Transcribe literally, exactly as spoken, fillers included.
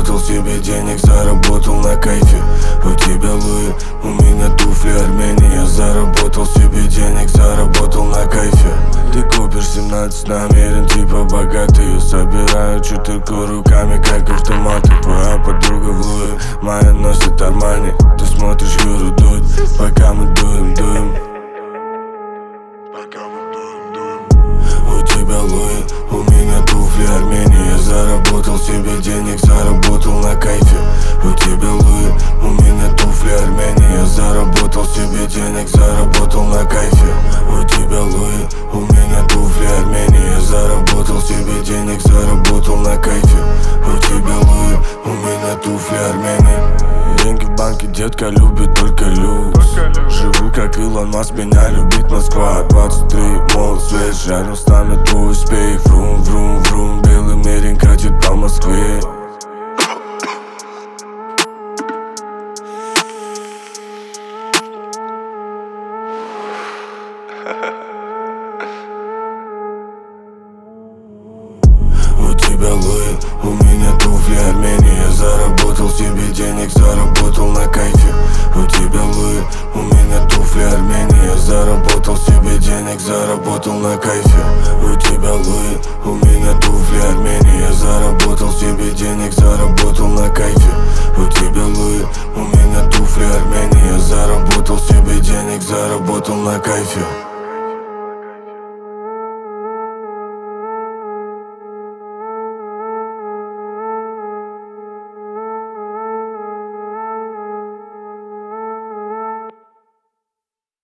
заработал себе денег, заработал на кайфе. У тебя Луи, у меня туфли Армении. Я заработал себе денег, заработал на кайфе. Ты купишь семнадцать, намерен типа богатый. Я собираю четырку руками, как автоматы. Твоя подруга в Луи, моя носит Армани. Ты смотришь Юру Дудь, пока мы дуем, дуем. У тебя Луи, у меня туфли Армении. Я заработал себе денег, заработал на кайфе. У тебя Луи, у меня туфли Армении. Я заработал себе денег, заработал на кайфе. У тебя Луи, у меня туфли Армении. Я заработал себе денег, заработал на кайфе. У тебя Луи, у меня туфли Армении. Деньги в банке, детка любит только люкс. Живу как Илон Маск, меня любит Москва. Двадцать три, молод свет, рядом с нами твой успех. Врум, врум, врум, белый мерин катит по Москве. У тебя Луи, у меня туфли Армении. Я заработал себе денег, заработал на кайфе. У тебя Луи, у меня туфли Армении. Я заработал себе денег, заработал на кайфе. У тебя Луи, у меня туфли Армении. Я заработал